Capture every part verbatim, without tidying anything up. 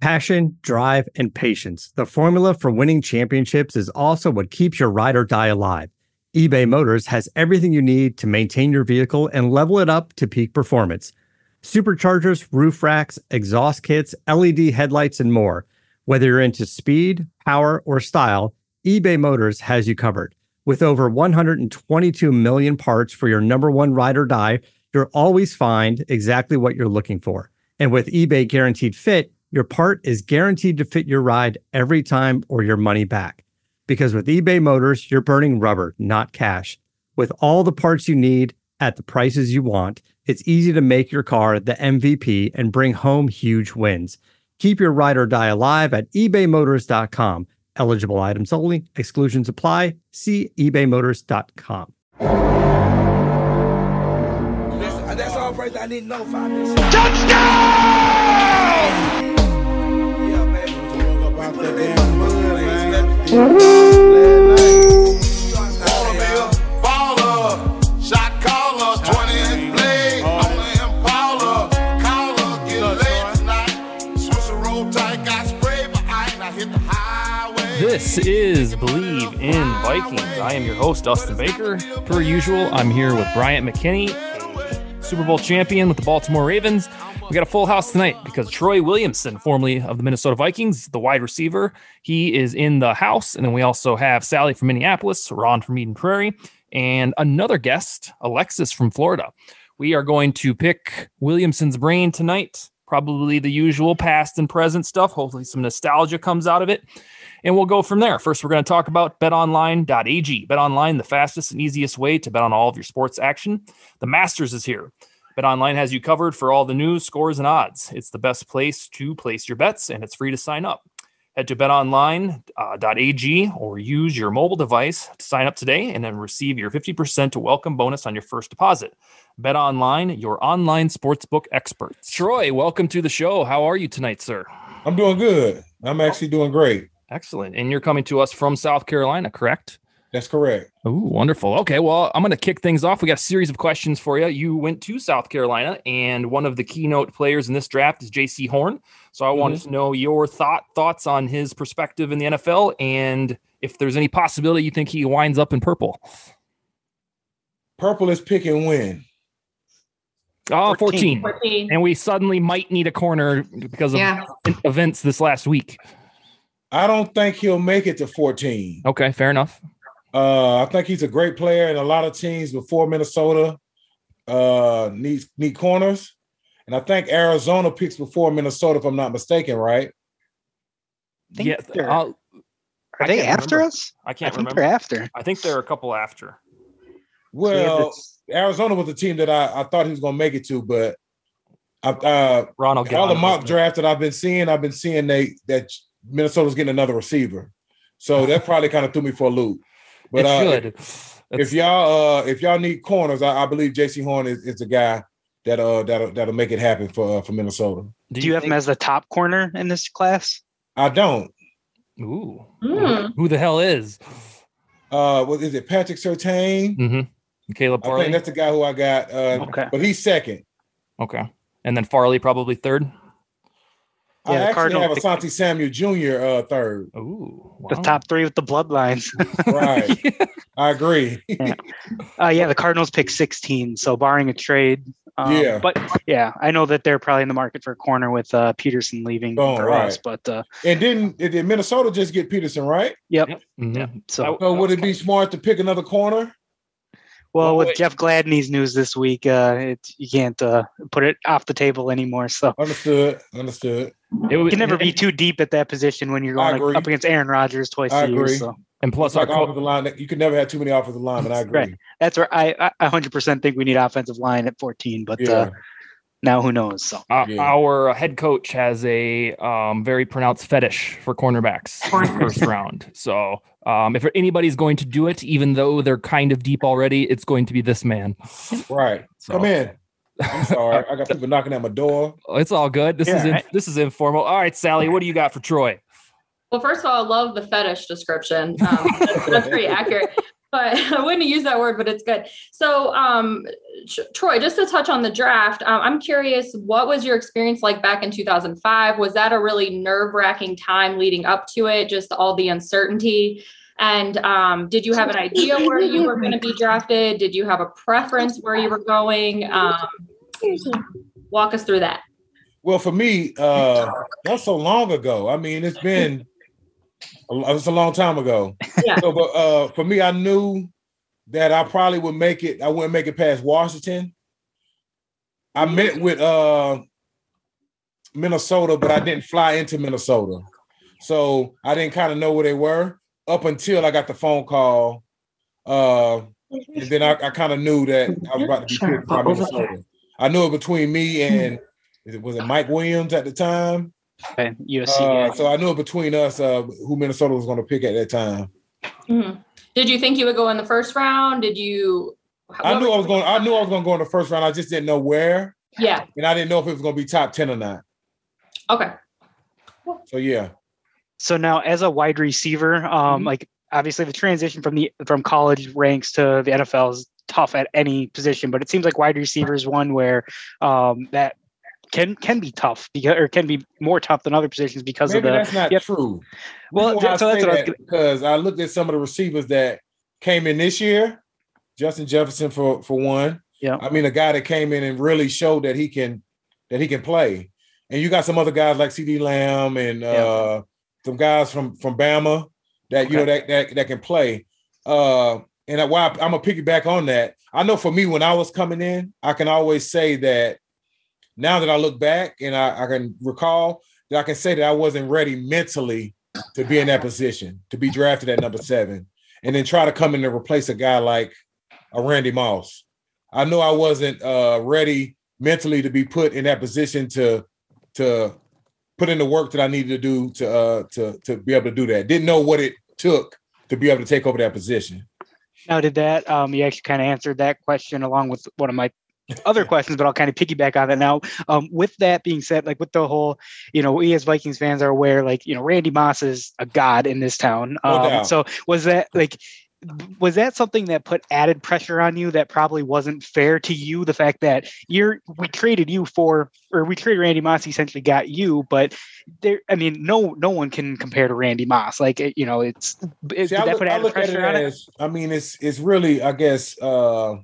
Passion, drive, and patience. The formula for winning championships is also what keeps your ride or die alive. eBay Motors has everything you need to maintain your vehicle and level it up to peak performance. Superchargers, roof racks, exhaust kits, L E D headlights, and more. Whether you're into speed, power, or style, eBay Motors has you covered. With over one hundred twenty-two million parts for your number one ride or die, you'll always find exactly what you're looking for. And with eBay Guaranteed Fit, your part is guaranteed to fit your ride every time or your money back. Because with eBay Motors, you're burning rubber, not cash. With all the parts you need at the prices you want, it's easy to make your car the M V P and bring home huge wins. Keep your ride or die alive at ebay motors dot com. Eligible items only. Exclusions apply. See ebay motors dot com. That's, that's all praise I need to know for this. Touchdown! Yeah, baby. We put it in. Baller, shot caller, twenty inch blade, on the Impala, caller, get laid tonight. Swiss roll tight, got spray, but I ain't, I hit the highway. This is Believe in Vikings. I am your host, Dustin Baker. Per usual, I'm here with Bryant McKinney, a Super Bowl champion with the Baltimore Ravens. We got a full house tonight because Troy Williamson, formerly of the Minnesota Vikings, the wide receiver, he is in the house. And then we also have Sally from Minneapolis, Ron from Eden Prairie, and another guest, Alexis from Florida. We are going to pick Williamson's brain tonight, probably the usual past and present stuff. Hopefully some nostalgia comes out of it. And we'll go from there. First, we're going to talk about bet online dot a g. BetOnline, the fastest and easiest way to bet on all of your sports action. The Masters is here. BetOnline has you covered for all the news, scores, and odds. It's the best place to place your bets, and it's free to sign up. Head to bet online dot a g or use your mobile device to sign up today and then receive your fifty percent welcome bonus on your first deposit. BetOnline, your online sportsbook experts. Troy, welcome to the show. How are you tonight, sir? I'm doing good. I'm actually doing great. Excellent. And you're coming to us from South Carolina, correct? That's correct. Oh, wonderful. Okay, well, I'm going to kick things off. We got a series of questions for you. You went to South Carolina, and one of the keynote players in this draft is J C Horn. So I mm-hmm. wanted to know your thought thoughts on his perspective in the N F L, and if there's any possibility you think he winds up in purple. Purple is pick and win. Oh, fourteen. fourteen. And we suddenly might need a corner because of yeah. events this last week. I don't think he'll make it to fourteen. Okay, fair enough. Uh, I think he's a great player, and a lot of teams before Minnesota uh, need need corners. And I think Arizona picks before Minnesota, if I'm not mistaken, right? Yeah, are I they after remember. us? I can't I think remember. They're after. I think there are a couple after. Well, Arizona was the team that I, I thought he was going to make it to, but I, uh, Ron, all the mock drafts that I've been seeing, I've been seeing they that Minnesota's getting another receiver. So that probably kind of threw me for a loop. But it uh, should. if, if y'all uh, if y'all need corners, I, I believe J C Horn is, is the guy that uh that'll that'll make it happen for uh, for Minnesota. Do you, you have think- him as the top corner in this class? I don't. Ooh, Mm. who the hell is? Uh, what is it? Patrick Surtain. Mm-hmm. Caleb Farley. I think that's the guy who I got. Uh, okay, but he's second. Okay, and then Farley probably third. I yeah, actually Cardinal have Asante Samuel Junior uh, third. Ooh, wow. The top three with the bloodlines. Right. Yeah. I agree. yeah. Uh, yeah, the Cardinals pick sixteen, so barring a trade. Um, yeah. But yeah, I know that they're probably in the market for a corner with uh, Peterson leaving oh, for right. us. But uh, and didn't did Minnesota just get Peterson, right? Yep. Yep. Mm-hmm. yep. So, so would it be smart to pick another corner? Well, well with wait. Jeff Gladney's news this week, uh, it, you can't uh, put it off the table anymore. So understood, understood. It would, you can never be too deep at that position when you're going like, up against Aaron Rodgers twice I a year. Agree. So. And plus, it's our like co- offensive line, you can never have too many offensive linemen. I agree. Right. That's where I, I one hundred percent think we need offensive line at fourteen, but yeah. uh, now who knows? So uh, yeah. our head coach has a um, very pronounced fetish for cornerbacks in the first round. So um, if anybody's going to do it, even though they're kind of deep already, it's going to be this man. Right. So. Come in. I'm sorry. I got people knocking at my door. It's all good. This yeah, is in, right. this is informal. All right, Sally, what do you got for Troy? Well, first of all, I love the fetish description. Um, that's, that's pretty accurate. but I wouldn't use that word, but it's good. So, um, Troy, just to touch on the draft, um, I'm curious, what was your experience like back in two thousand five? Was that a really nerve-wracking time leading up to it, just all the uncertainty? And um, did you have an idea where you were going to be drafted? Did you have a preference where you were going? Um, walk us through that. Well, for me, uh, that's so long ago. I mean, it's been it's a long time ago. Yeah. So, but uh, for me, I knew that I probably would make it. I wouldn't make it past Washington. I met with uh, Minnesota, but I didn't fly into Minnesota, so I didn't kind of know where they were up until I got the phone call, uh, and then I, I kind of knew that I was about to be picked by Minnesota. I knew it between me and was it Mike Williams at the time? Okay, U S C. Uh, Yeah. so I knew it between us uh, who Minnesota was going to pick at that time. Mm-hmm. Did you think you would go in the first round? Did you? I knew I was going. I knew I was going to go in the first round. I just didn't know where. Yeah. And I didn't know if it was going to be top ten or not. Okay. So yeah. So now, as a wide receiver, um, Mhm. like obviously the transition from the from college ranks to the N F L is tough at any position, but it seems like wide receiver is one where um, that can can be tough because or can be more tough than other positions because Maybe of the. that's not yep. true. Well, Reason why I so that's say what I was that gonna- because I looked at some of the receivers that came in this year. Justin Jefferson for for one. Yeah. I mean, a guy that came in and really showed that he can that he can play. And you got some other guys like C D Lamb and uh, Yeah. some guys from from Bama that you Okay. know that that that can play. Uh, and why I'm gonna piggyback on that. I know for me when I was coming in, I can always say that now that I look back and I, I can recall that I can say that I wasn't ready mentally to be in that position, to be drafted at number seven, and then try to come in and replace a guy like a Randy Moss. I know I wasn't uh, ready mentally to be put in that position to to put in the work that I needed to do to uh, to to be able to do that. Didn't know what it took to be able to take over that position. Now, did that um, you actually kind of answered that question along with one of my other questions, but I'll kind of piggyback on that now. Um, with that being said, like with the whole, you know, we as Vikings fans are aware, like, you know, Randy Moss is a god in this town. No Um, doubt. so was that like, was that something that put added pressure on you that probably wasn't fair to you? The fact that you're, we traded you for, or we traded Randy Moss, essentially got you, but there, I mean, no, no one can compare to Randy Moss. Like, it, you know, it's, it, See, did I that look, put I added look at it pressure on it? as, I mean, it's it's really, I guess, uh,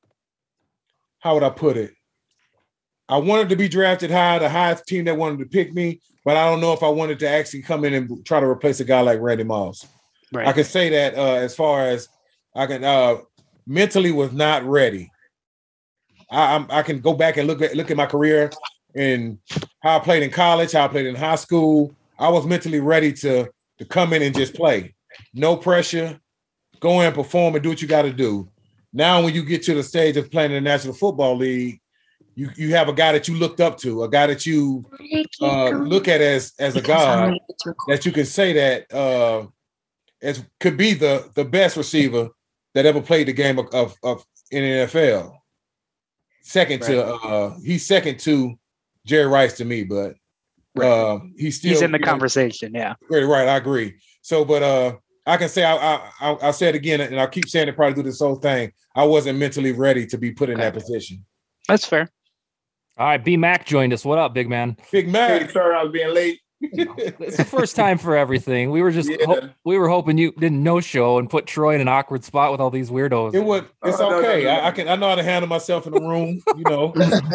how would I put it? I wanted to be drafted high, the highest team that wanted to pick me, but I don't know if I wanted to actually come in and try to replace a guy like Randy Moss. Right. I can say that uh, as far as I can uh, mentally was not ready. I, I'm, I can go back and look at look at my career and how I played in college, how I played in high school. I was mentally ready to to come in and just play. No pressure. Go in and perform and do what you got to do. Now, when you get to the stage of playing in the National Football League, you you have a guy that you looked up to, a guy that you uh, look at as as a god, that you can say that uh, as could be the the best receiver that ever played the game of, of, of in the N F L. Second to uh, he's second to Jerry Rice to me, but uh, he's still He's in the you know, conversation. Yeah. Right, right. I agree. So, but uh, I can say I I I I'll say it again, and I'll keep saying it probably through this whole thing. I wasn't mentally ready to be put in that position. That's fair. All right, B Mac joined us. What up, big man? Big Hey, Mac. sorry I was being late. It's the first time for everything. We were just Yeah. ho- we were hoping you didn't no show and put Troy in an awkward spot with all these weirdos. It would. It's Oh, no, no, okay. no, no. I, I can. I know how to handle myself in the room. You know.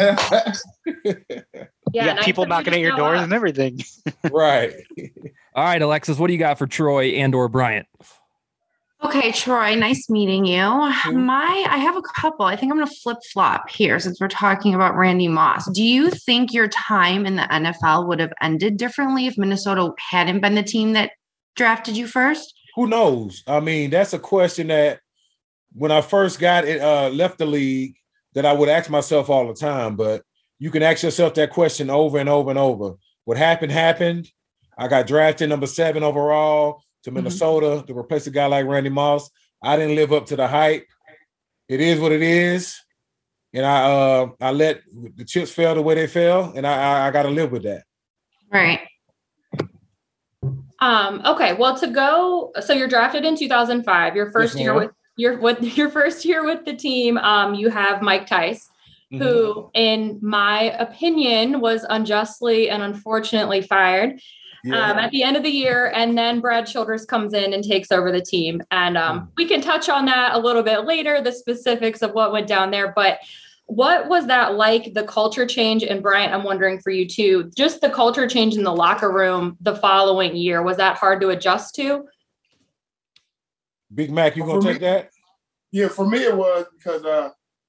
You Yeah. got nice people of you knocking to at your show doors up. and everything. Right. All right, Alexis, what do you got for Troy and or Bryant? Okay, Troy, nice meeting you. My, I have a couple. I think I'm going to flip flop here since we're talking about Randy Moss. Do you think your time in the N F L would have ended differently if Minnesota hadn't been the team that drafted you first? Who knows? I mean, that's a question that when I first got it, uh, left the league, that I would ask myself all the time. But you can ask yourself that question over and over and over. What happened happened. I got drafted number seven overall to Minnesota mm-hmm. to replace a guy like Randy Moss. I didn't live up to the hype. It is what it is, and I uh, I let the chips fall the way they fell, and I I, I got to live with that. Right. Um, okay, well, to go, so you're drafted in two thousand five, your first Yes, year ma'am. with your what your first year with the team, um, you have Mike Tice, mm-hmm. who, in my opinion, was unjustly and unfortunately fired. Yeah. Um, at the end of the year, and then Brad Childress comes in and takes over the team. And um, mm. we can touch on that a little bit later, the specifics of what went down there. But what was that like, the culture change? And Bryant, I'm wondering for you too, just the culture change in the locker room the following year. Was that hard to adjust to? Big Mac, you gonna take me, that? Yeah, for me it was because uh,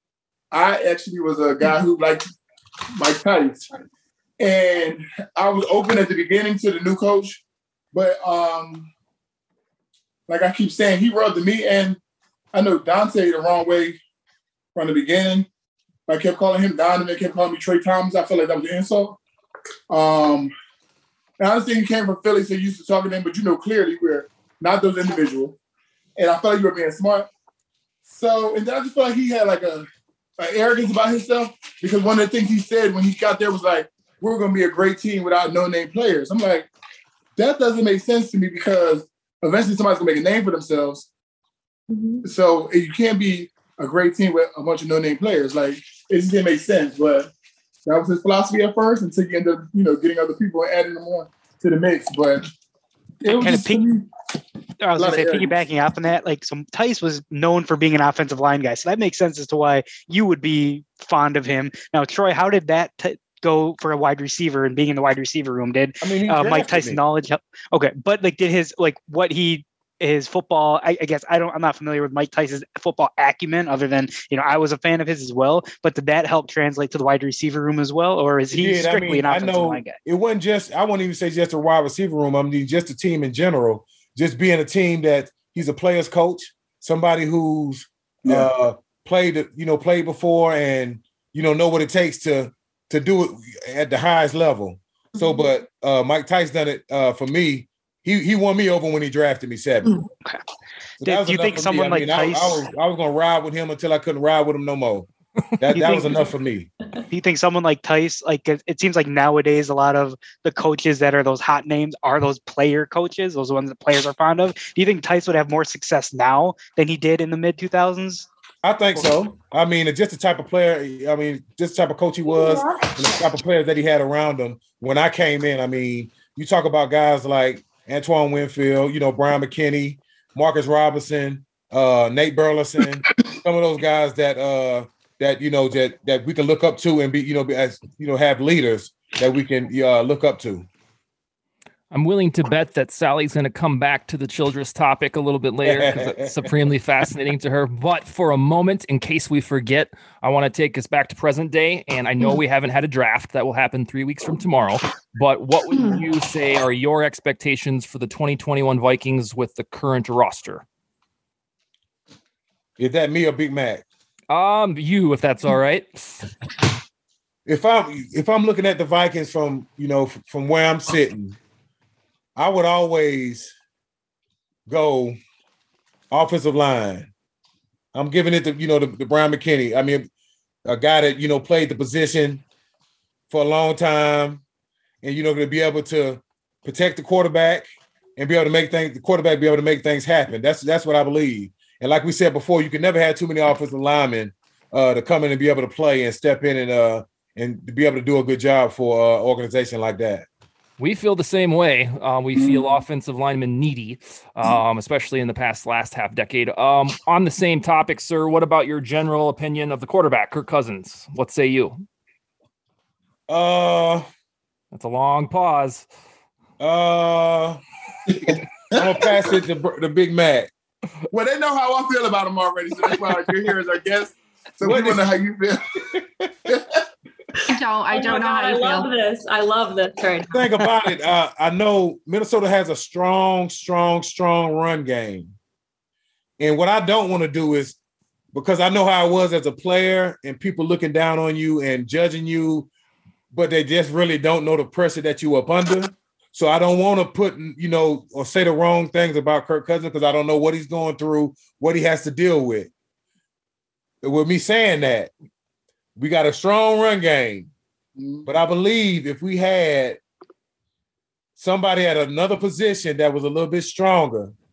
I actually was a guy who liked Mike Tice. And I was open at the beginning to the new coach, but um, like I keep saying, he rubbed me and I know Dante the wrong way from the beginning. I kept calling him Don and they kept calling me Trey Thomas. I felt like that was an insult. Um, and I understand you came from Philly, so you used to talking to him, but you know clearly we're not those individuals. And I felt like you were being smart. So, and then I just felt like he had like a, a arrogance about himself because one of the things he said when he got there was like, we're going to be a great team without no-name players. I'm like, that doesn't make sense to me because eventually somebody's going to make a name for themselves. Mm-hmm. So you can't be a great team with a bunch of no-name players. Like, it just didn't make sense. But that was his philosophy at first until you end up, you know, getting other people and adding them on to the mix. But it was kind just of pig- I was going to say, piggybacking off on that, like, so Tice was known for being an offensive line guy. So that makes sense as to why you would be fond of him. Now, Troy, how did that t- go for a wide receiver and being in the wide receiver room? Did I mean, uh, Mike Tyson me. knowledge help? Okay, but like, did his like what he his football? I, I guess I don't. I'm not familiar with Mike Tyson's football acumen, other than you know I was a fan of his as well. But did that help translate to the wide receiver room as well, or is he yeah, strictly I mean, an offensive I know line guy? It wasn't just. I wouldn't even say just a wide receiver room. I mean, just a team in general. Just being a team that he's a player's coach, somebody who's yeah. uh, played, you know, played before, and you know know what it takes to. to do it at the highest level. So, but uh, Mike Tice done it uh, for me. He he won me over when he drafted me seven. Okay. So Did, do you think someone like I mean, Tice? I, I was, I was going to ride with him until I couldn't ride with him no more. That that think, was enough for me. Do you think someone like Tice, like it, it seems like nowadays a lot of the coaches that are those hot names are those player coaches, those ones that players are fond of. Do you think Tice would have more success now than he did in the mid two thousands? I think so. I mean, just the type of player, I mean, just the type of coach he was and the type of players that he had around him. When I came in, I mean, you talk about guys like Antoine Winfield, you know, Brian McKinney, Marcus Robinson, uh, Nate Burleson, some of those guys that, uh, that you know, that that we can look up to and be, you know, be, as, you know, have leaders that we can uh, look up to. I'm willing to bet that Sally's going to come back to the Childress topic a little bit later because it's supremely fascinating to her. But for a moment, in case we forget, I want to take us back to present day. And I know we haven't had a draft that will happen three weeks from tomorrow. But what would you say are your expectations for the twenty twenty-one Vikings with the current roster? Is that me or Big Mac? Um, you, if that's all right. If I'm if I'm looking at the Vikings from you know from where I'm sitting, I would always go offensive line. I'm giving it to, you know, the, the Brian McKinney. I mean, a guy that, you know, played the position for a long time and, you know, to be able to protect the quarterback and be able to make things, the quarterback be able to make things happen. That's that's what I believe. And like we said before, you can never have too many offensive linemen uh, to come in and be able to play and step in and uh, and to be able to do a good job for an organization like that. We feel the same way. Um, we feel offensive linemen needy, um, especially in the past last half decade. Um, on the same topic, sir, what about your general opinion of the quarterback, Kirk Cousins? What say you? Uh, That's a long pause. Uh, I'm going to pass it to the Big Mac. Well, they know how I feel about him already, so that's why you're here as our guest. So we want to know how you feel. I don't. I don't oh know God, how you I feel. love this. I love this right now. Think about it. Uh, I know Minnesota has a strong, strong, strong run game. And what I don't want to do is, because I know how I was as a player and people looking down on you and judging you, but they just really don't know the pressure that you up under. So I don't want to put, you know, or say the wrong things about Kirk Cousins because I don't know what he's going through, what he has to deal with. With me saying that, we got a strong run game, but I believe if we had somebody at another position that was a little bit stronger,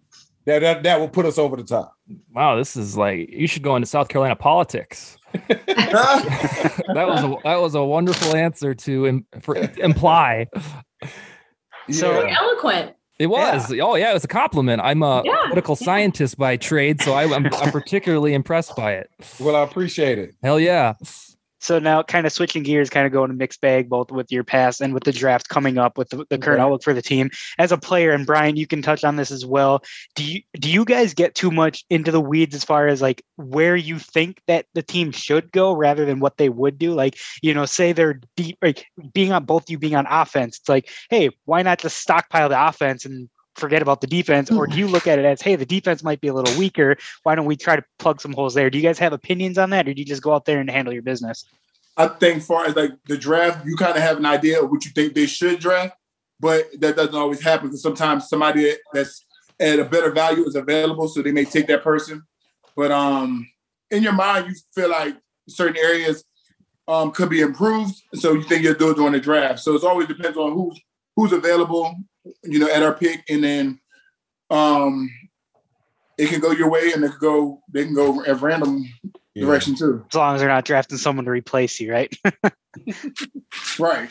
that that that will put us over the top. Wow, this is like you should go into South Carolina politics. that was a that was a wonderful answer to im- for, imply. So Yeah. eloquent. It was. Oh yeah, it was a compliment. I'm a Yeah. political scientist by trade, so I, I'm I'm particularly impressed by it. Well, I appreciate it. Hell yeah. So now kind of switching gears, kind of going to mixed bag, both with your past and with the draft coming up with the, the current Okay. outlook for the team. As a player, and Brian, you can touch on this as well. Do you do you guys get too much into the weeds as far as like where you think that the team should go rather than what they would do? Like, you know, say they're deep, like being on both you being on offense. It's like, hey, why not just stockpile the offense and forget about the defense? Or do you look at it as, hey, the defense might be a little weaker. Why don't we try to plug some holes there? Do you guys have opinions on that, or do you just go out there and handle your business? I think far as like the draft, you kind of have an idea of what you think they should draft, but that doesn't always happen because sometimes somebody that's at a better value is available, so they may take that person. But um, in your mind, you feel like certain areas um, could be improved, so you think you'll do it during the draft. So it always depends on who's who's available, you know, at our pick, and then um, it can go your way, and it can go they can go at random Yeah. direction too. As long as they're not drafting someone to replace you, right? Right.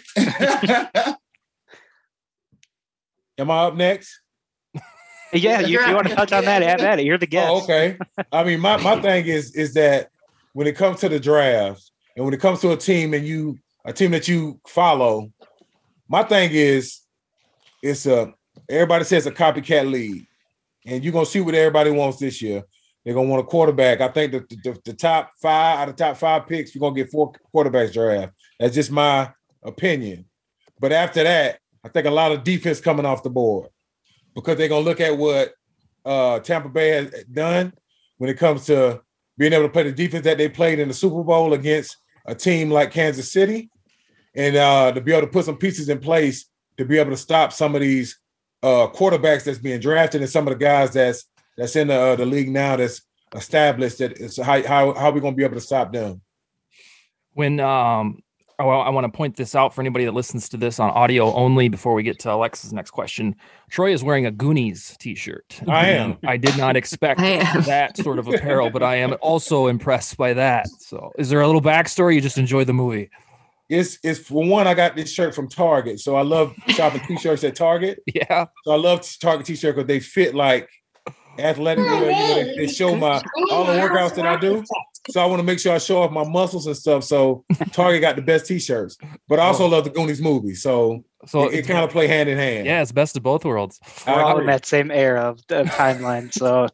Am I up next? Yeah, you, you want to touch on that? Have at it. You're the guest. Oh, okay. I mean, my, my thing is is that when it comes to the draft and when it comes to a team and you a team that you follow, my thing is it's a everybody says a copycat league, and you're gonna see what everybody wants this year. They're gonna want a quarterback. I think that the, the, the top five out of top five picks, you're gonna get four quarterbacks draft. That's just my opinion. But after that, I think a lot of defense coming off the board because they're gonna look at what uh, Tampa Bay has done when it comes to being able to play the defense that they played in the Super Bowl against a team like Kansas City, and uh, to be able to put some pieces in place to be able to stop some of these uh, quarterbacks that's being drafted and some of the guys that's that's in the, uh, the league now that's established. That it's how how how are we going to be able to stop them? When um, oh, well, I want to point this out for anybody that listens to this on audio only before we get to Alexa's next question. Troy is wearing a Goonies t-shirt. I am. I did not expect I am. that sort of apparel, but I am also impressed by that. So is there a little backstory? You just enjoy the movie? It's it's for one, I got this shirt from Target, so I love shopping t-shirts at Target. Yeah. So I love Target t-shirt because they fit like athletic. You know, you know, they, they show my all the workouts that I do. So I want to make sure I show off my muscles and stuff. So Target got the best t-shirts, but I also love the Goonies movie. So So it, it kind of play hand in hand. yeah, it's best of both worlds. We're I all in agree. that same era of, of timeline. So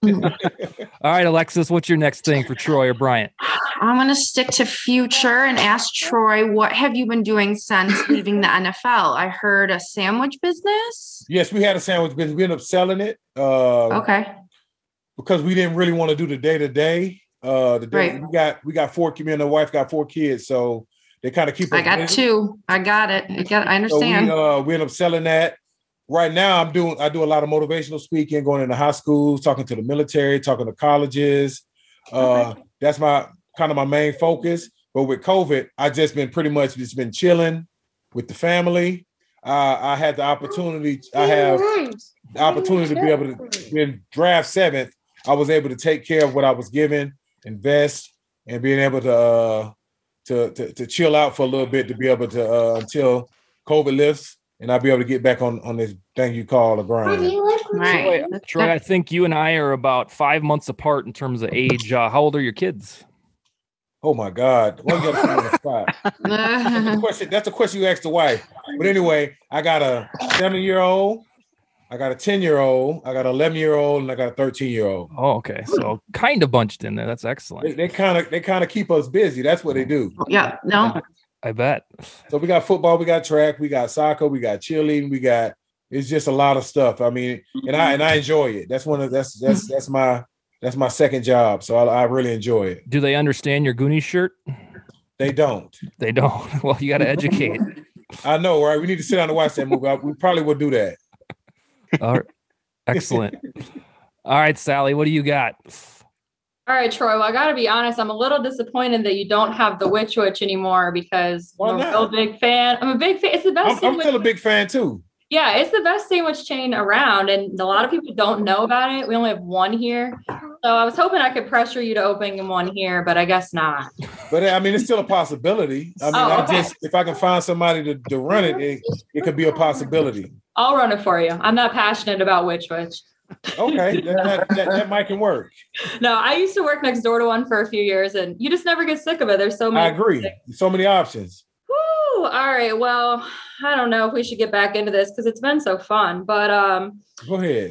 All right, Alexis, what's your next thing for Troy or Bryant? I'm going to stick to future and ask Troy, what have you been doing since leaving the N F L? I heard a sandwich business. Yes, we had a sandwich business. We ended up selling it uh, Okay. because we didn't really want to do the day to day. Uh, the day Right. we got we got four. Me and the wife got four kids, so they kind of keep. I us got busy. two. I got it. I got. I So we, understand. uh, we end up selling that. Right now, I'm doing. I do a lot of motivational speaking, going into high schools, talking to the military, talking to colleges. Uh, that's my kind of my main focus. But with COVID, I just been pretty much just been chilling with the family. Uh, I had the opportunity. I have the opportunity to be able to in draft seventh. I was able to take care of what I was given, invest, and being able to uh, to, to to chill out for a little bit to be able to uh, until COVID lifts. And I'll be able to get back on, on this thing you call a grind. Right. Troy, Troy, I think you and I are about five months apart in terms of age. Uh, how old are your kids? Oh my God. Why you gotta put me on the spot? That's a question, that's a question you asked the wife. But anyway, I got a seven-year-old, I got a ten-year-old, I got an eleven-year-old, and I got a thirteen-year-old. Oh, okay. So kind of bunched in there. That's They excellent. they kind of they kind of keep us busy. That's what they do. Yeah. No. I bet. So we got football, we got track, we got soccer, we got cheerleading, we got it's just a lot of stuff. I mean, and I and I enjoy it. That's one of that's that's that's my that's my second job. So I, I really enjoy it. Do they understand your Goonies shirt? They don't. They don't. Well, you got to educate. I know, right? We need to sit down and watch that movie. I- We probably would do that. All right. Excellent. All right, Sally, what do you got? All right, Troy. Well, I got to be honest. I'm a little disappointed that you don't have the Witch Witch anymore because Why I'm a not? real big fan. I'm a big fan. It's the best I'm, thing I'm with- still a big fan too. Yeah, it's the best sandwich chain around, and a lot of people don't know about it. We only have one here. So I was hoping I could pressure you to open one here, but I guess not. But I mean, it's still a possibility. I mean, Oh, I okay. just if I can find somebody to, to run it, it, it could be a possibility. I'll run it for you. I'm not passionate about which which. Okay, that, that, that, that might can work. No, I used to work next door to one for a few years, and you just never get sick of it. There's so many. I agree. So many options. Woo! All right. Well, I don't know if we should get back into this because it's been so fun. But um, Go ahead.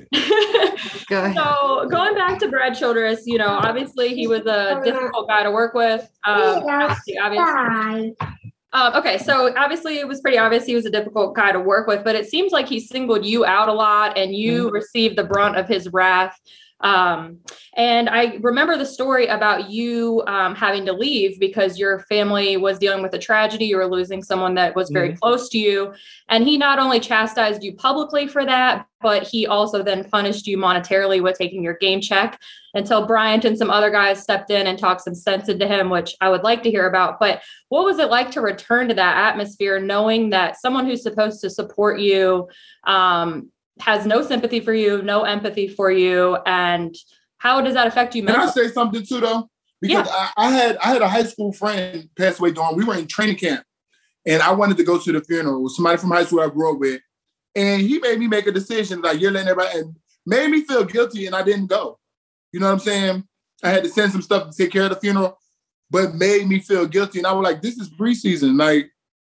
Go ahead. so going back to Brad Childress, you know, obviously he was a difficult guy to work with. Um, obviously, obviously. Um, okay, so obviously it was pretty obvious he was a difficult guy to work with, but it seems like he singled you out a lot and you Mm-hmm. received the brunt of his wrath. Um, and I remember the story about you um, having to leave because your family was dealing with a tragedy. You were losing someone that was very Mhm. close to you. And he not only chastised you publicly for that, but he also then punished you monetarily with taking your game check until Bryant and some other guys stepped in and talked some sense into him, which I would like to hear about. But what was it like to return to that atmosphere, knowing that someone who's supposed to support you um, has no sympathy for you, no empathy for you, and how does that affect you Can I mentally? say something too, though? Because Yeah. I, I had I had a high school friend pass away during we were in training camp, and I wanted to go to the funeral. It was somebody from high school I grew up with, and he made me make a decision like you're letting everybody, and made me feel guilty, and I didn't go. You know what I'm saying? I had to send some stuff to take care of the funeral, but made me feel guilty, and I was like, "This is preseason. Like,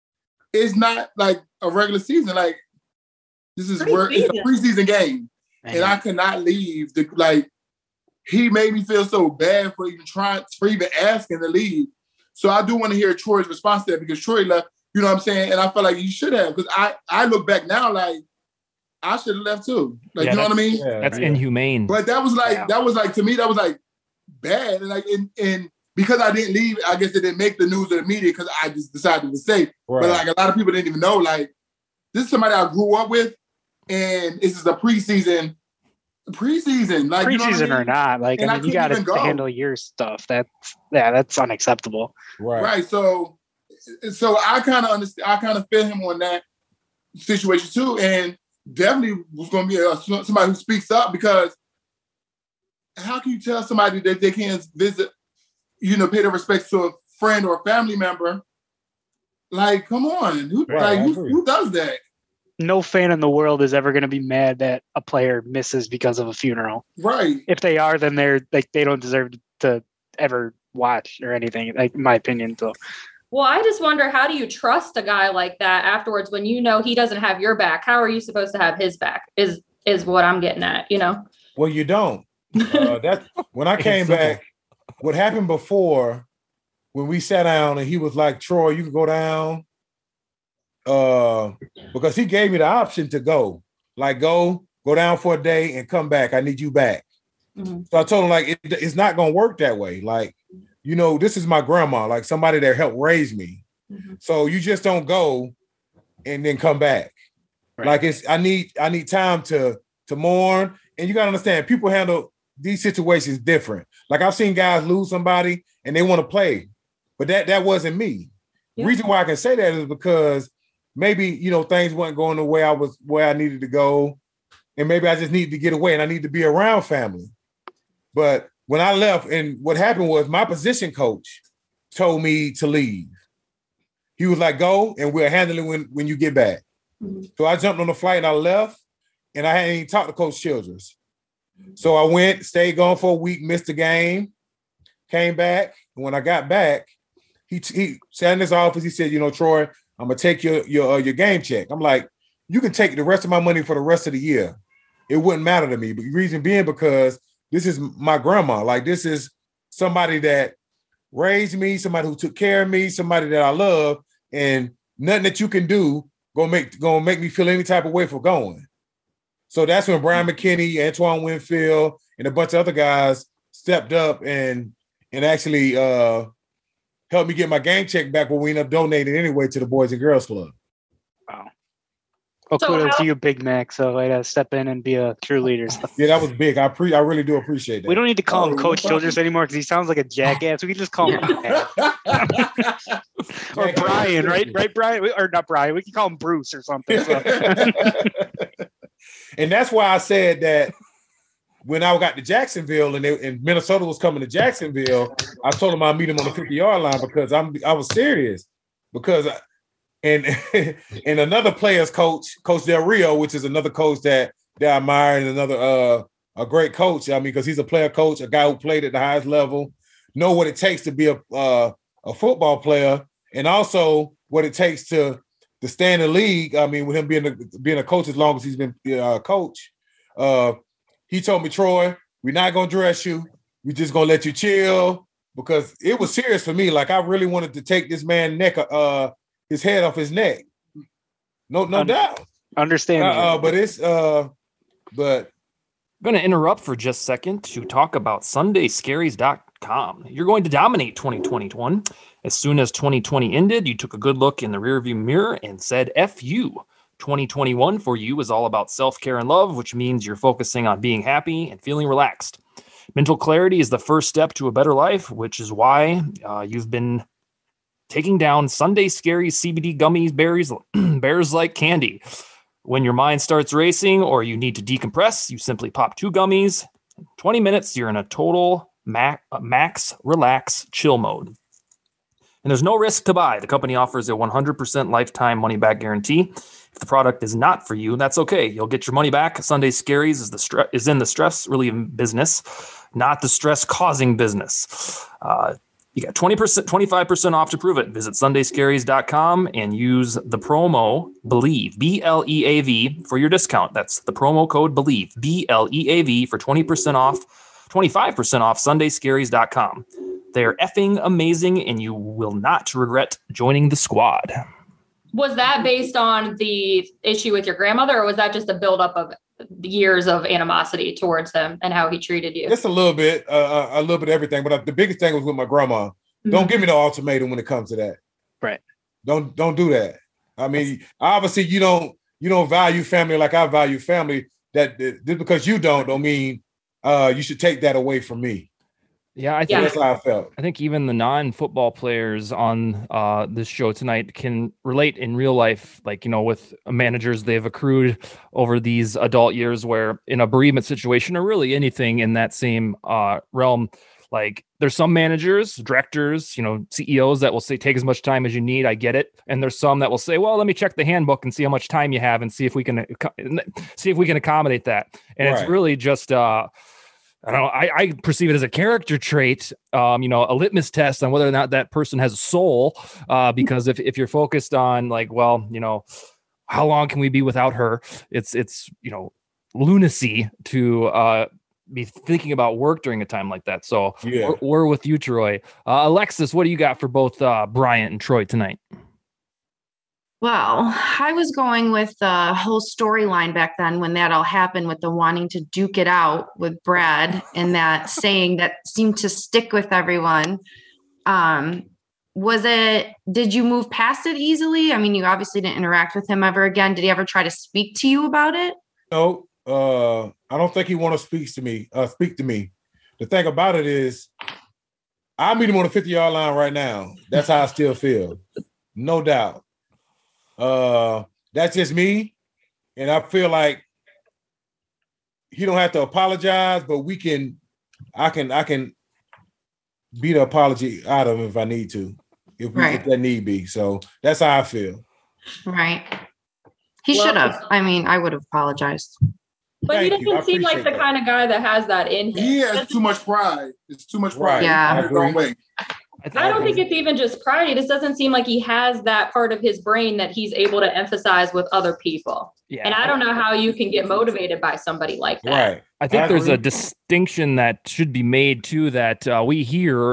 it's not like a regular season. Like, this is where it's a preseason game." Man. And I could not leave. The, like, he made me feel so bad for even trying, for even asking to leave. So I do want to hear Troy's response to that because Troy left, you know what I'm saying? And I felt like you should have, because I, I look back now like I should have left too. Like, Yeah, you know what I that's- mean? Yeah, That's yeah. inhumane. But that was like, Yeah. that was like, to me, that was like bad. And like, and, and because I didn't leave, I guess it didn't make the news of the media because I just decided to stay. Right. But like a lot of people didn't even know, like, this is somebody I grew up with, and this is a preseason, preseason, like you know what I Preseason or mean? not, like And I I mean, you couldn't got to even go. handle your stuff. That's yeah, that's unacceptable. Right. Right. So, so I kind of understand. I kind of feel him on that situation too, and definitely was going to be a, somebody who speaks up because how can you tell somebody that they can't visit, you know, pay their respects to a friend or a family member? Like, come on, who Right, like I who, agree. who does that? No fan in the world is ever going to be mad that a player misses because of a funeral. Right. If they are, then they're like they don't deserve to ever watch or anything. Like in my opinion, so Well, I just wonder, how do you trust a guy like that afterwards when you know he doesn't have your back? How are you supposed to have his back? Is is what I'm getting at, you know? Well, you don't. Uh, that when I came simple. back, what happened before when we sat down and he was like, "Troy, you can go down," uh, because he gave me the option to go, like, go, go down for a day and come back. I need you back. Mhm. So I told him, like, it, it's not gonna work that way. Like, you know, this is my grandma, like somebody that helped raise me. Mhm. So you just don't go and then come back. Right. Like it's I need I need time to to mourn. And you gotta understand, people handle these situations different. Like I've seen guys lose somebody and they want to play, but that that wasn't me. Yeah. The reason why I can say that is because maybe you know things weren't going the way I was where I needed to go, and maybe I just needed to get away and I need to be around family. But when I left, and what happened was my position coach told me to leave. He was like, "Go, and we'll handle it when when you get back." Mhm. So I jumped on the flight and I left, and I hadn't even talked to Coach Childress. So I went, stayed gone for a week, missed the game, came back. And when I got back, he he sat in his office. He said, "You know, Troy, I'm gonna take your your uh, your game check." I'm like, "You can take the rest of my money for the rest of the year. It wouldn't matter to me." But the reason being because this is my grandma. Like this is somebody that raised me, somebody who took care of me, somebody that I love, and nothing that you can do gonna make gonna make me feel any type of way for going. So that's when Brian McKinney, Antoine Winfield, and a bunch of other guys stepped up and and actually uh, helped me get my game check back when we ended up donating anyway to the Boys and Girls Club. wow. Well, So kudos how- to you, Big Mac. So I had to step in and be a cheerleader. So Yeah, that was big. I pre I really do appreciate that. we don't need to call Oh, him no Coach problem. Childress anymore because he sounds like a jackass. We can just call him Big Mac. Or Brian, right? Right, Brian? We- Or not Brian. We can call him Bruce or something. So. And that's why I said that when I got to Jacksonville and, they, and Minnesota was coming to Jacksonville, I told them I'd meet him on the fifty-yard line because I'm I was serious. Because I, and and another player's coach, Coach Del Rio, which is another coach that, that I admire and another uh, a great coach. I mean, because he's a player coach, a guy who played at the highest level, know what it takes to be a uh, a football player, and also what it takes to to stay in the league. I mean, with him being a, being a coach as long as he's been a uh, coach, uh, he told me, Troy, we're not gonna dress you. We're just gonna let you chill because it was serious for me. Like I really wanted to take this man's neck, uh, his head off his neck. No, no Un- doubt. Understand. Uh, uh, but it's uh, but I'm going to interrupt for just a second to talk about Sunday Scaries dot com. You're going to dominate twenty twenty-one. As soon as twenty twenty ended, you took a good look in the rearview mirror and said, F you. twenty twenty-one for you is all about self-care and love, which means you're focusing on being happy and feeling relaxed. Mental clarity is the first step to a better life, which is why uh, you've been taking down Sunday Scaries C B D gummies, berries, bears like candy. When your mind starts racing or you need to decompress, you simply pop two gummies. twenty minutes, you're in a total max, max relax chill mode. And there's no risk to buy. The company offers a one hundred percent lifetime money-back guarantee. If the product is not for you, that's okay. You'll get your money back. Sunday Scaries is the stre- is in the stress relieving business, not the stress-causing business. Uh, you got twenty percent, twenty-five percent off to prove it. Visit Sunday Scaries dot com and use the promo BELIEVE, B L E A V, for your discount. That's the promo code BELIEVE, B L E A V, for twenty percent off, twenty-five percent off Sunday Scaries dot com. They're effing amazing, and you will not regret joining the squad. Was that based on the issue with your grandmother, or was that just a buildup of years of animosity towards him and how he treated you? just a little bit, uh, a little bit of everything. But the biggest thing was with my grandma. Mm-hmm. Don't give me no ultimatum when it comes to that. Right. Don't don't do that. I mean, obviously you don't you don't value family like I value family. That just because you don't don't mean uh, you should take that away from me. Yeah, I think Yeah. That's how I felt. I think even the non-football players on uh, this show tonight can relate in real life, like, you know, with managers they've accrued over these adult years where in a bereavement situation or really anything in that same uh, realm, like there's some managers, directors, you know, C E Os that will say, take as much time as you need. I get it. And there's some that will say, well, let me check the handbook and see how much time you have and see if we can see if we can accommodate that. And Right. it's really just, uh, I don't know. I, I perceive it as a character trait, um, you know, a litmus test on whether or not that person has a soul. Uh, because if, if you're focused on like, well, you know, how long can we be without her? It's, it's, you know, lunacy to uh, be thinking about work during a time like that. So Yeah. we're, we're with you, Troy. Uh, Alexis, what do you got for both uh, Bryant and Troy tonight? Well, I was going with the whole storyline back then when that all happened with the wanting to duke it out with Brad and that saying that seemed to stick with everyone. Um, was it, did you move past it easily? I mean, you obviously didn't interact with him ever again. Did he ever try to speak to you about it? No, uh, I don't think he want to speak to me. Uh, speak to me. The thing about it is, I meet him on the fifty-yard line right now. That's how I still feel, no doubt. Uh, that's just me, and I feel like he don't have to apologize, but we can. I can. I can beat the apology out of him if I need to, if, we, Right. if that need be. So that's how I feel. Right. He Well- should have. I mean, I would have apologized. But he Thank you. I doesn't seem like appreciate the that. kind of guy that has that in him. He has too much pride. It's too much pride. Right. Yeah. He has his own way. th- I don't think it's even just pride. It just doesn't seem like he has that part of his brain that he's able to emphasize with other people. Yeah. And I don't know how you can get motivated by somebody like that. Right. I think I there's a agree. distinction that should be made too, that uh, we hear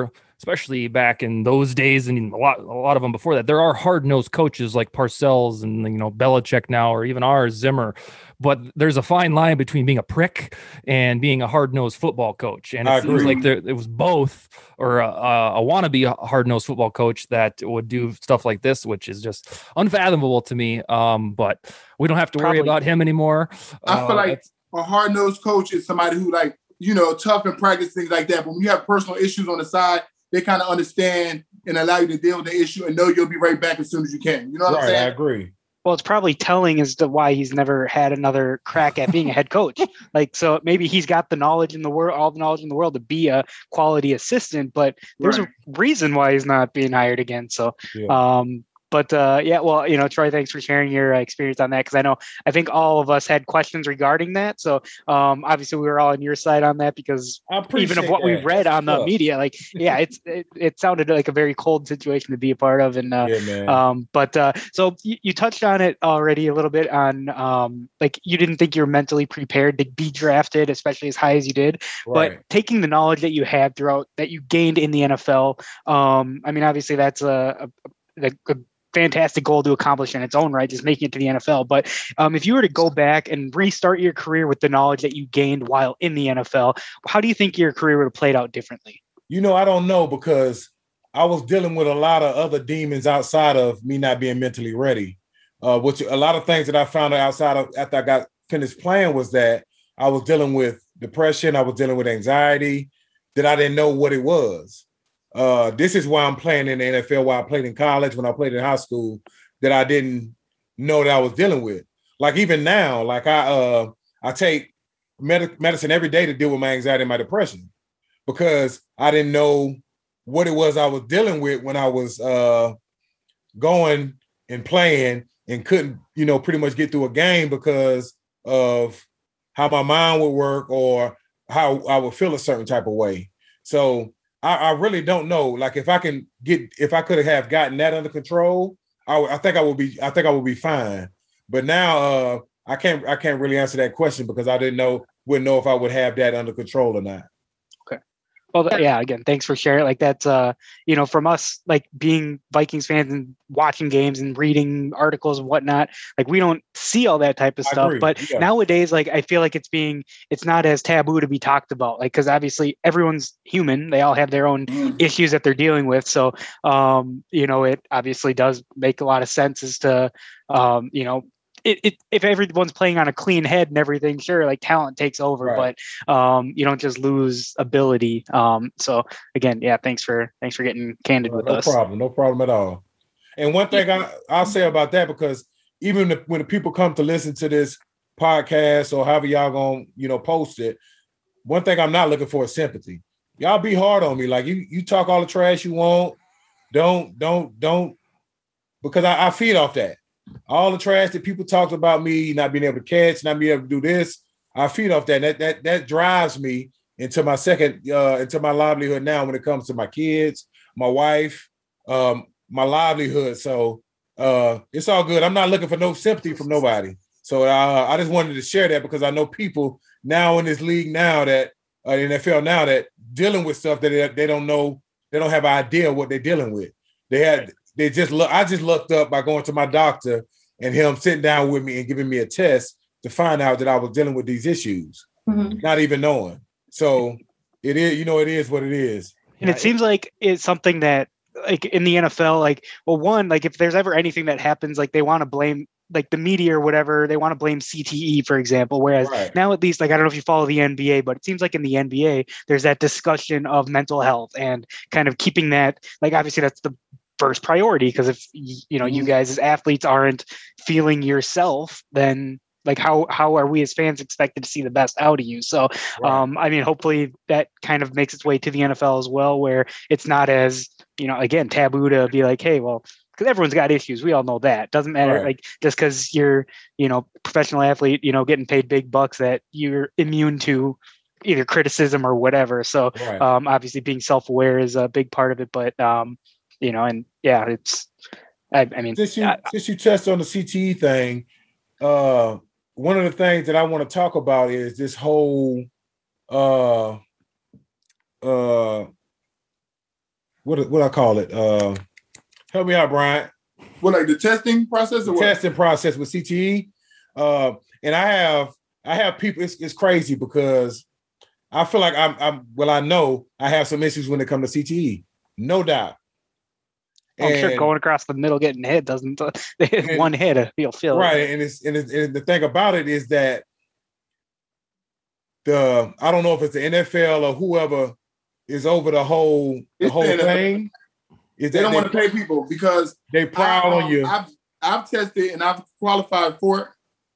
especially back in those days and a lot, a lot of them before that, there are hard-nosed coaches like Parcells and, you know, Belichick now, or even ours, Zimmer. But there's a fine line between being a prick and being a hard-nosed football coach. And it seems like there, it was both, or a, a wannabe hard-nosed football coach that would do stuff like this, which is just unfathomable to me. Um, but we don't have to Probably. worry about him anymore. I feel Uh, like that's- a hard-nosed coach is somebody who, like, you know, tough in practice, things like that. But when you have personal issues on the side, they kind of understand and allow you to deal with the issue and know you'll be right back as soon as you can. You know what I'm Right, I saying? agree. Well, it's probably telling as to why he's never had another crack at being a head coach. Like, so maybe he's got the knowledge in the world, all the knowledge in the world to be a quality assistant, but there's Right. a reason why he's not being hired again. So, Yeah. um, but uh, yeah, well, you know, Troy, thanks for sharing your uh, experience on that, because I know I think all of us had questions regarding that. So um, obviously we were all on your side on that, because I appreciate even of what we that. read on the Look. media, like, yeah, it's it, it sounded like a very cold situation to be a part of, and uh, Yeah, man. um, but uh, so you, you touched on it already a little bit on um, like you didn't think you were mentally prepared to be drafted, especially as high as you did. Right. But taking the knowledge that you had throughout that you gained in the N F L, um, I mean, obviously that's a, a, a, a fantastic goal to accomplish in its own right, just making it to the N F L. But um, if you were to go back and restart your career with the knowledge that you gained while in the N F L, how do you think your career would have played out differently? You know, I don't know, because I was dealing with a lot of other demons outside of me not being mentally ready. Uh, which a lot of things that I found out outside of after I got finished playing was that I was dealing with depression, I was dealing with anxiety, that I didn't know what it was. Uh, this is why I'm playing in the N F L, while I played in college, when I played in high school, that I didn't know that I was dealing with. Like even now, like I uh, I take med- medicine every day to deal with my anxiety and my depression, because I didn't know what it was I was dealing with when I was uh, going and playing and couldn't, you know, pretty much get through a game because of how my mind would work or how I would feel a certain type of way. So I, I really don't know. Like if I can get, if I could have gotten that under control, I, w- I think I would be, I think I would be fine. But now uh, I can't, I can't really answer that question, because I didn't know, wouldn't know if I would have that under control or not. Well, th- yeah, again, thanks for sharing. Like that's, uh, you know, from us, like being Vikings fans and watching games and reading articles and whatnot, like we don't see all that type of I stuff. agree, But yeah. nowadays, like I feel like it's being, it's not as taboo to be talked about. Like, because obviously everyone's human; they all have their own issues that they're dealing with. So, um, you know, it obviously does make a lot of sense as to, um, you know. It, it, if everyone's playing on a clean head and everything, sure, like talent takes over, Right. but um, you don't just lose ability. Um, so again, yeah, thanks for thanks for getting candid with no us. problem, no problem at all. And one thing I, I'll say about that, because even if, when the people come to listen to this podcast or however y'all gonna, you know, post it, one thing I'm not looking for is sympathy. Y'all be hard on me. Like you, you talk all the trash you want. Don't, don't, don't, because I, I feed off that. All the trash that people talked about me not being able to catch, not being able to do this, I feed off that. That that that drives me into my second, uh, into my livelihood now when it comes to my kids, my wife, um, my livelihood. So uh, it's all good. I'm not looking for no sympathy from nobody. So uh, I just wanted to share that, because I know people now in this league now that uh, N F L now that dealing with stuff that they, they don't know, they don't have an idea what they're dealing with. They had. They just look. I just looked up by going to my doctor and him sitting down with me and giving me a test to find out that I was dealing with these issues, Mhm. not even knowing. So it is, you know, it is what it is. And it seems like it's something that, like in the N F L, like, well, one, like if there's ever anything that happens, like they want to blame, like the media or whatever, they want to blame C T E, for example. Whereas Right. now, at least, like I don't know if you follow the N B A, but it seems like in the N B A, there's that discussion of mental health and kind of keeping that, like obviously that's the first priority, because if y- you know you guys as athletes aren't feeling yourself, then like how how are we as fans expected to see the best out of you? So Right. um I mean, hopefully that kind of makes its way to the N F L as well, where it's not as, you know, again, taboo to be like, hey, well, because everyone's got issues, we all know that. Doesn't matter, Right. like just because you're, you know, professional athlete, you know, getting paid big bucks, that you're immune to either criticism or whatever. So Right. um obviously being self-aware is a big part of it, but um you know, and yeah, it's, I, I mean, Since you I- since you touched on the C T E thing, uh, one of the things that I want to talk about is this whole uh uh what what I call it? Uh, help me out, Brian. Well, like the testing process or what? Testing process with C T E. Uh, and I have I have people. It's, it's crazy because I feel like I'm I'm well. I know I have some issues when it comes to C T E, no doubt. I'm sure going across the middle getting hit doesn't and, one hit you'll feel right. it. And it's, and it's and the thing about it is that the I don't know if it's the N F L or whoever is over the whole the It's whole the N F L. thing. Is They that don't want to pay people because they proud I, um, on you. I've I've tested and I've qualified for it.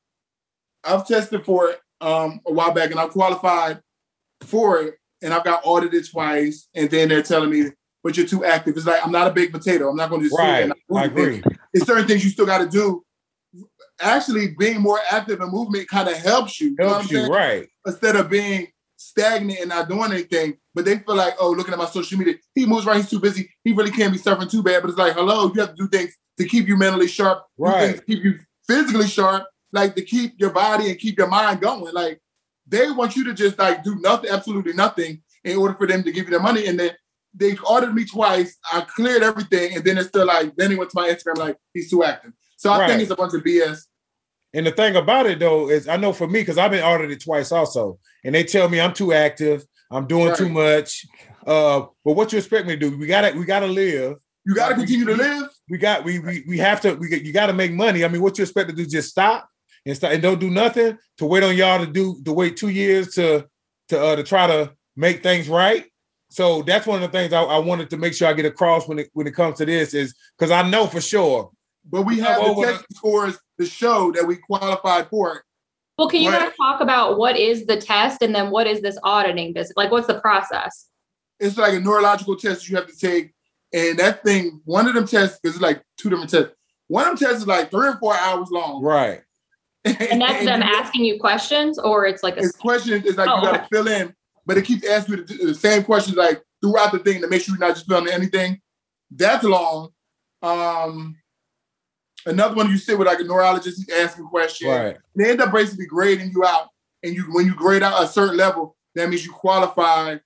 I've tested for it um, a while back and I qualified for it and I've got audited twice and then they're telling me, but you're too active. It's like, I'm not a baked potato. I'm not going to just sit Right. and not do I anything. agree. It's certain things you still got to do. Actually, being more active in movement kind of helps you. You know what Helps I'm you, saying? right? Instead of being stagnant and not doing anything, but they feel like, oh, looking at my social media, he moves right, he's too busy. He really can't be suffering too bad. But it's like, hello, you have to do things to keep you mentally sharp, do Right. things to keep you physically sharp, like to keep your body and keep your mind going. Like they want you to just like do nothing, absolutely nothing, in order for them to give you the money. And then they ordered me twice. I cleared everything, and then it's still like, then he went to my Instagram like he's too active. So I Right. think it's a bunch of B S. And the thing about it though is I know for me, because I've been audited twice also, and they tell me I'm too active, I'm doing Right. too much. Uh, but what you expect me to do? We gotta we gotta live. You got to We- continue to we- live. We got we we we have to we you gotta make money. I mean, what you expect to do? Just stop and start and don't do nothing to wait on y'all to do to wait two years to to uh, to try to make things right. So that's one of the things I, I wanted to make sure I get across when it when it comes to this is because I know for sure. But we have the Over the- test scores to show that we qualified for it. Well, can you Right. guys talk about what is the test and then what is this auditing business? Like, what's the process? It's like a neurological test you have to take. And that thing, one of them tests, because it's like two different tests. One of them tests is like three or four hours long. Right. And that's them you- asking you questions, or it's like a It's questions, it's like Oh, you got to okay. fill in, but it keeps asking you the, the same questions like throughout the thing to make sure you're not just filling in anything. That's long. Um, another one you sit with like a neurologist, he's asking questions. Right. They end up basically grading you out. And you when you grade out a certain level, that means you qualify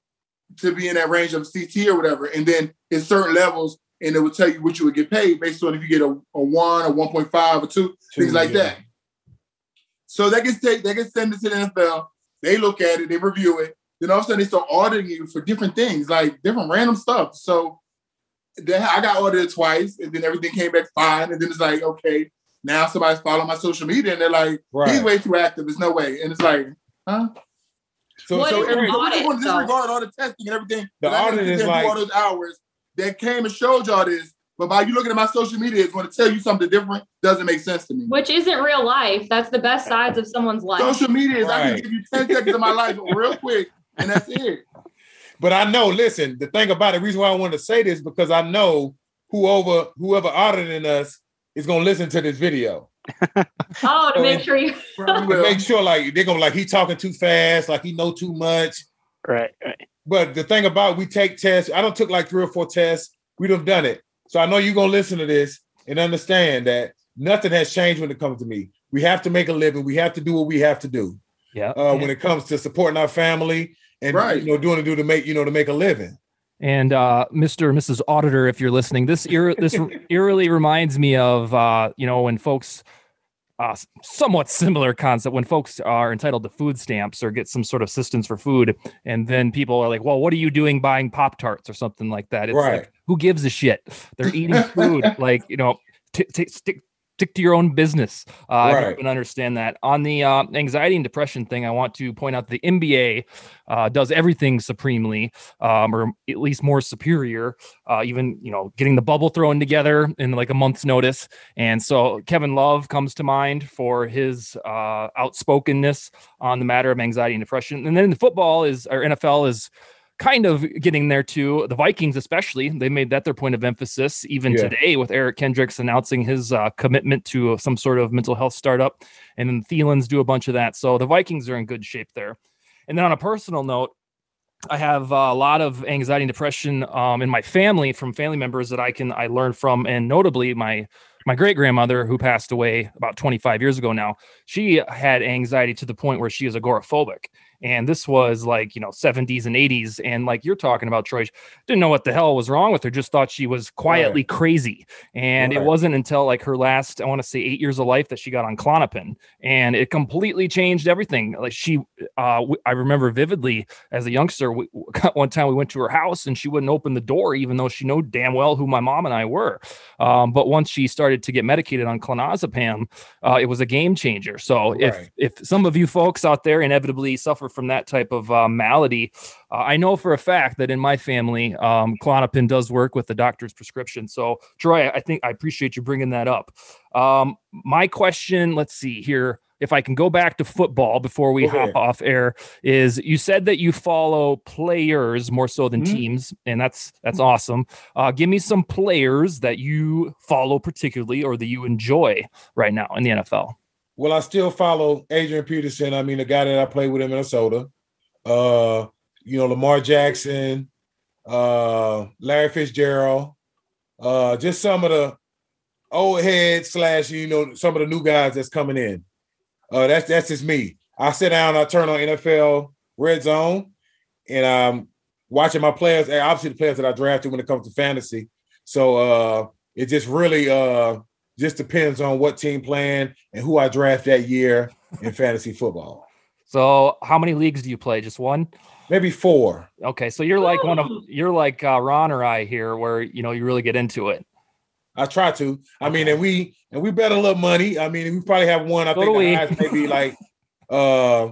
to be in that range of C T or whatever. And then in certain levels, and it will tell you what you would get paid based on if you get a, a one, a one point five, or two, things like yeah. that. So that gets take, that gets sent to the N F L. They look at it, they review it. Then all of a sudden they start auditing you for different things, like different random stuff. So then I got audited twice, and then everything came back fine. And then it's like, okay, now somebody's following my social media, and they're like, Right. he's way too active. There's no way. And it's like, huh? So, What so is an every- So we audit, just want to though? disregard all the testing and everything. The that I had to audit sit is there and do like- all those hours that came and showed y'all this. But by you looking at my social media, it's going to tell you something different. Doesn't make sense to me. which isn't real life. That's the best sides of someone's life. Social media is I Right. can give you ten seconds of my life real quick, and that's it. But I know, listen, the thing about it, the reason why I wanted to say this because I know whoever whoever auditing us is gonna listen to this video. Oh, to make sure you. Probably To will. make sure like they're gonna like he talking too fast, like he know too much. Right, right. But the thing about we take tests, I don't took like three or four tests. We'd have done it. So I know you're gonna listen to this and understand that nothing has changed when it comes to me. We have to make a living. We have to do what we have to do. Yeah. Uh, when it comes to supporting our family and Right. you know doing to do to make you know to make a living. And uh, Mister and Missus Auditor, if you're listening, this ear this eerily reminds me of uh, you know when folks, uh, somewhat similar concept when folks are entitled to food stamps or get some sort of assistance for food, and then people are like, "Well, what are you doing buying Pop Tarts or something like that?" It's Right. like, who gives a shit? They're eating food, like you know, t- t- stick. Stick to your own business. Uh, I Right. hope and understand that. On the uh, anxiety and depression thing, I want to point out the N B A uh, does everything supremely, um, or at least more superior. Uh, even you know, getting the bubble thrown together in like a month's notice. And so Kevin Love comes to mind for his uh, outspokenness on the matter of anxiety and depression. And then the football is, or N F L is kind of getting there too. The Vikings, especially, they made that their point of emphasis even Yeah. today with Eric Kendricks announcing his uh, commitment to some sort of mental health startup, and then Thielens do a bunch of that. So the Vikings are in good shape there. And then on a personal note, I have uh, a lot of anxiety and depression um, in my family from family members that I can I learn from, and notably my my great grandmother who passed away about twenty-five years ago now. She had anxiety to the point where she is agoraphobic, And this was like, you know, seventies and eighties. And like you're talking about, Troy, didn't know what the hell was wrong with her, just thought she was quietly right. crazy. And right. it wasn't until like her last, I want to say eight years of life that she got on Klonopin. And it completely changed everything. Like she, uh, w- I remember vividly as a youngster, we, one time we went to her house and she wouldn't open the door, even though she knew damn well who my mom and I were. Um, but once she started to get medicated on clonazepam, uh, it was a game changer. So right. if if some of you folks out there inevitably suffer from that type of uh, malady, uh, I know for a fact that in my family, um, Klonopin does work with the doctor's prescription. So Troy, I think I appreciate you bringing that up. Um, my question, let's see here, if I can go back to football before we okay. hop off air, is you said that you follow players more so than mm-hmm. teams, and that's that's awesome. Uh, give me some players that you follow particularly or that you enjoy right now in the N F L. Well, I still follow Adrian Peterson. I mean, the guy that I played with in Minnesota. Uh, you know, Lamar Jackson, uh, Larry Fitzgerald, uh, just some of the old heads slash, you know, some of the new guys that's coming in. Uh, that's that's just me. I sit down, I turn on N F L Red Zone, and I'm watching my players, and obviously the players that I drafted when it comes to fantasy. So uh, it just really uh, just depends on what team playing and who I draft that year in fantasy football. So how many leagues do you play? Just one? Maybe four. Okay, so you're like one of you're like uh, Ron or I here, where you know you really get into it. I try to. I mean, and we and we bet a little money. I mean, we probably have one. I so think the we. highest maybe like uh,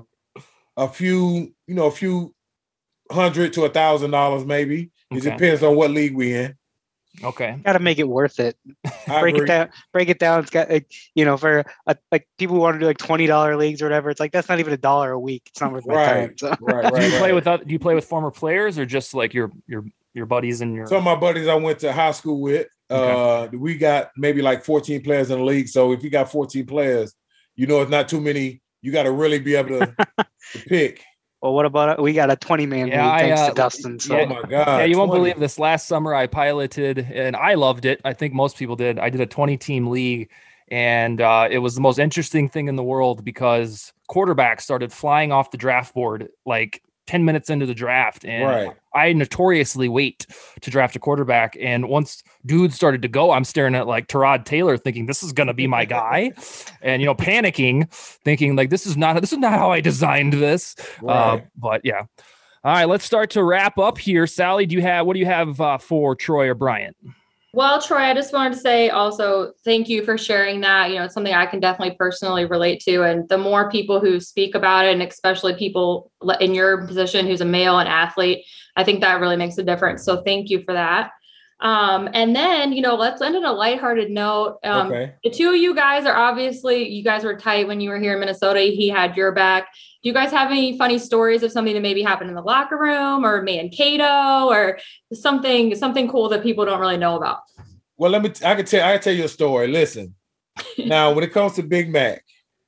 a few, you know, a few hundred to a thousand dollars, maybe. It okay. depends on what league we in. Okay, got to make it worth it. I break agree. it down. Break it down. It's got, like, you know, for a, like people who want to do like twenty dollar leagues or whatever. It's like that's not even a dollar a week. It's not worth my right. time. So. Right, right. Do you right. play with do you play with former players or just like your your your buddies and your? Some of my buddies I went to high school with. Okay. Uh, we got maybe like fourteen players in the league. So if you got fourteen players, you know it's not too many. You got to really be able to, to pick. Well, what about we got a twenty man yeah, league thanks I, uh, to Dustin. So. Yeah, oh my god! Yeah, you won't twenty believe this. Last summer, I piloted and I loved it. I think most people did. I did a twenty team league, and uh, it was the most interesting thing in the world because quarterbacks started flying off the draft board like ten minutes into the draft. And right. I notoriously wait to draft a quarterback. And once dudes started to go, I'm staring at like Tyrod Taylor thinking this is going to be my guy and, you know, panicking, thinking like, this is not, this is not how I designed this. Right. Uh, but yeah. All right, let's start to wrap up here. Sally, do you have, what do you have uh, for Troy or Bryant? Well, Troy, I just wanted to say also thank you for sharing that. You know, it's something I can definitely personally relate to. And the more people who speak about it, and especially people in your position who's a male and athlete, I think that really makes a difference. So thank you for that. Um, and then, you know, let's end on a lighthearted note. Um, okay. The two of you guys are obviously, you guys were tight when you were here in Minnesota. He had your back. Do you guys have any funny stories of something that maybe happened in the locker room or Mankato or something, something cool that people don't really know about? Well, let me, t- I can tell, I can tell you a story. Listen, now when it comes to Big Mac,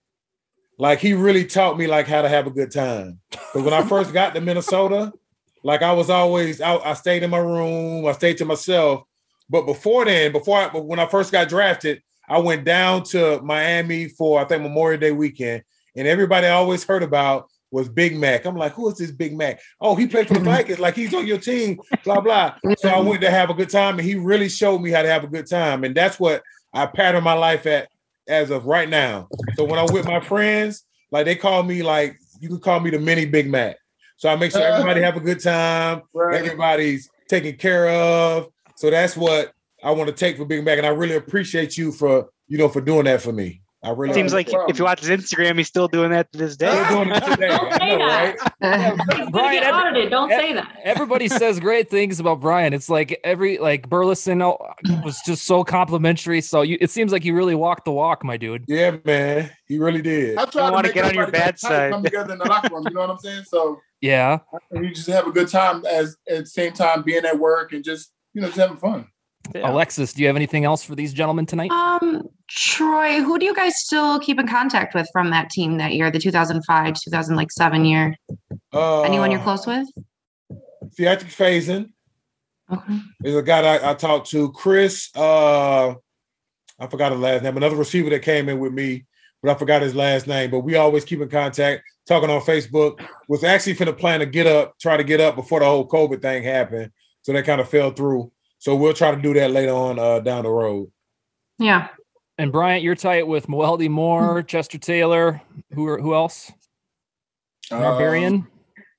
like he really taught me like how to have a good time. Because when I first got to Minnesota, like I was always out, I stayed in my room, I stayed to myself. But before then, before I, when I first got drafted, I went down to Miami for, I think, Memorial Day weekend. And everybody I always heard about was Big Mac. I'm like, who is this Big Mac? Oh, he played for the Vikings. Like, he's on your team, blah, blah. So I went to have a good time, and he really showed me how to have a good time. And that's what I pattern my life at as of right now. So when I'm with my friends, like, they call me, like, you can call me the mini Big Mac. So I make sure everybody have a good time. Right. Everybody's taken care of. So that's what I want to take for Big Mac. And I really appreciate you for, you know, for doing that for me. I really seems like if you watch his Instagram, he's still doing that to this day. Doing it today. Don't say know, that. Right? Brian, get audited. Don't every, say that. Everybody says great things about Brian. It's like every like Burleson was just so complimentary. So you, it seems like you really walked the walk, my dude. Yeah, man, he really did. I try to want to get on your bad side. Come together in the locker room. You know what I'm saying? So yeah, we just have a good time as at the same time being at work and just you know just having fun. Yeah. Alexis, do you have anything else for these gentlemen tonight? Um, Troy, who do you guys still keep in contact with from that team that year, the two thousand five, two thousand seven year? Uh, Anyone you're close with? Theatric Faison. Okay. There's a guy that I, I talked to, Chris. Uh, I forgot his last name. Another receiver that came in with me, but I forgot his last name. But we always keep in contact. talking on Facebook. Was actually finna plan to get up, try to get up before the whole COVID thing happened. So that kind of fell through. So we'll try to do that later on uh, down the road. Yeah. And Bryant, you're tight with Mwelde Moore, Chester Taylor. Who are, who else? Barbarian. Um,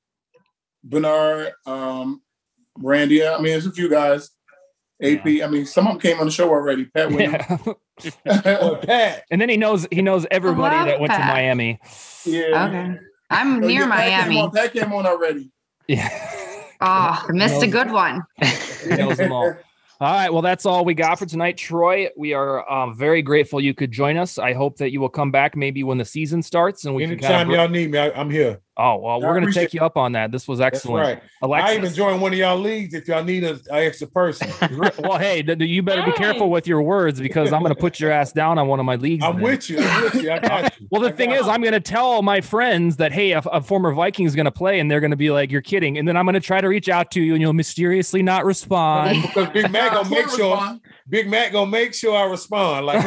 Bernard, um, Randy. I mean, there's a few guys. A P. Yeah. I mean, some of them came on the show already. Pat Williams. Yeah. oh, Pat. And then he knows he knows everybody that went Pat. to Miami. Yeah. Okay. I'm near yeah, Pat Miami. Came on, Pat came on already. Yeah. Oh, missed a good one. He knows them all. All right. Well, that's all we got for tonight, Troy. We are um, very grateful you could join us. I hope that you will come back maybe when the season starts. And we Anytime can kind of... y'all need me, I, I'm here. Oh, well, we're going to take you up on that. This was excellent. That's right. Alexis. I even joined one of y'all leagues if y'all need an extra person. Well, hey, you better be careful with your words because I'm going to put your ass down on one of my leagues. I'm then. with you. I'm with you. I got you. Well, the I thing is, you. I'm going to tell my friends that, hey, a, a former Viking is going to play, and they're going to be like, you're kidding. And then I'm going to try to reach out to you, and you'll mysteriously not respond. Because Big Mac going to make sure. Respond. Big Mac gonna make sure I respond. Like,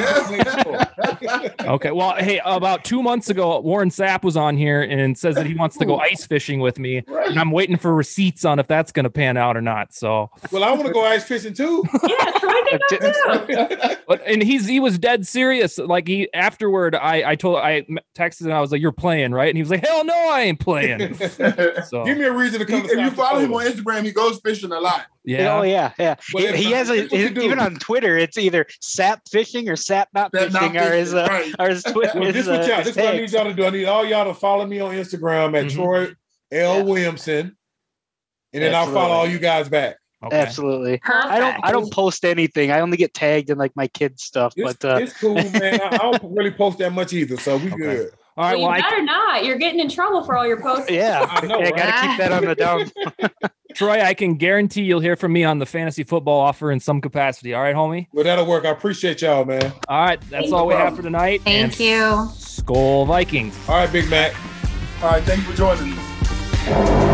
sure. Okay. Well, hey, about two months ago, Warren Sapp was on here and says that he wants to go ice fishing with me, right. and I'm waiting for receipts on if that's going to pan out or not. So, well, I want to go ice fishing too. Yeah, Troy did that too. But and he's he was dead serious. Like he afterward, I I told I texted him. I was like, "You're playing, right?" And he was like, "Hell no, I ain't playing." So give me a reason to come. He, to if you follow him on Instagram, he goes fishing a lot. Yeah. Oh yeah, yeah. Well, he, he has a his, even on Twitter. It's either Sap fishing or Sap not Sap fishing, not or his uh, right. or his Twitter. Well, this, uh, what, y'all, this what I need y'all to do. I need all y'all to follow me on Instagram at mm-hmm. Troy L yeah. Williamson, and then Absolutely. I'll follow all you guys back. Okay. Absolutely. Perfect. I don't. I don't post anything. I only get tagged in like my kids' stuff. It's, but uh, it's cool, man. I, I don't really post that much either, so we okay. good. All right. Well, well you I better not. You're getting in trouble for all your posts. Yeah, I know. Yeah, right? got to keep that on the down. Troy, I can guarantee you'll hear from me on the fantasy football offer in some capacity. All right, homie? Well, that'll work. I appreciate y'all, man. All right. That's Thank all we have for tonight. Thank and you. Skol Vikings. All right, Big Mac. All right. Thank you for joining us.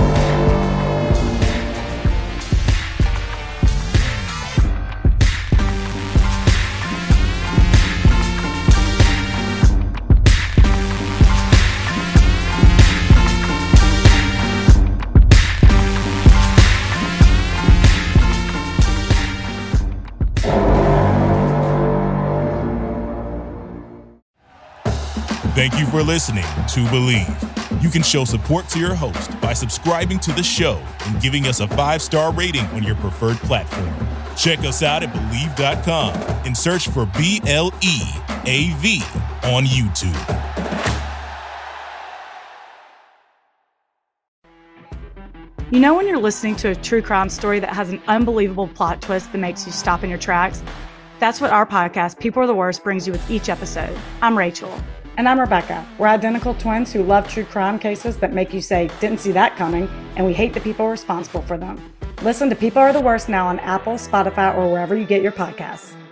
Thank you for listening to Believe. You can show support to your host by subscribing to the show and giving us a five-star rating on your preferred platform. Check us out at Believe dot com and search for B L E A V on YouTube. You know when you're listening to a true crime story that has an unbelievable plot twist that makes you stop in your tracks? That's what our podcast, People Are the Worst, brings you with each episode. I'm Rachel. And I'm Rebecca. We're identical twins who love true crime cases that make you say, didn't see that coming, and we hate the people responsible for them. Listen to People Are the Worst now on Apple, Spotify, or wherever you get your podcasts.